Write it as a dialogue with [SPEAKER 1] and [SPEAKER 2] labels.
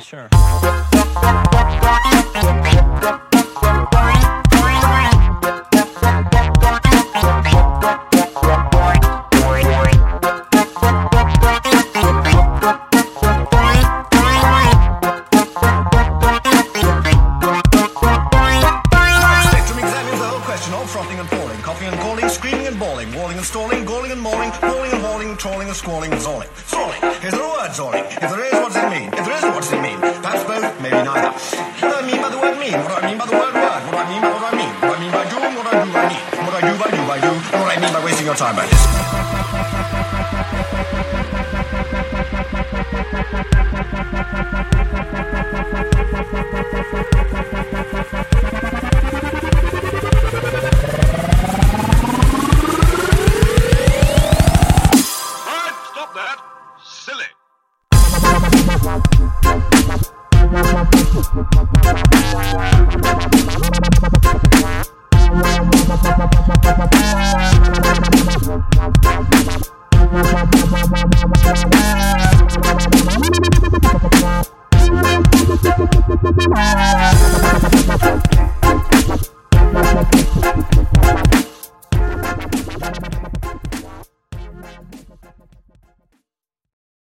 [SPEAKER 1] sure.
[SPEAKER 2] Frothing and falling, coughing and calling, screaming and bawling, walling and stalling, galling and mauling, hauling and hauling, trawling and squalling and zawling. Sawling. Is there a word, sawling? If there is, what does it mean? If there isn't, what does it mean? Perhaps both, maybe neither. What do I mean by the word mean? What do I mean by the word word? What do I mean by what do I mean? What do I mean by doing? What do I do by need? What do I do by do by do? And what do I mean by wasting your time like this?
[SPEAKER 3] Silly.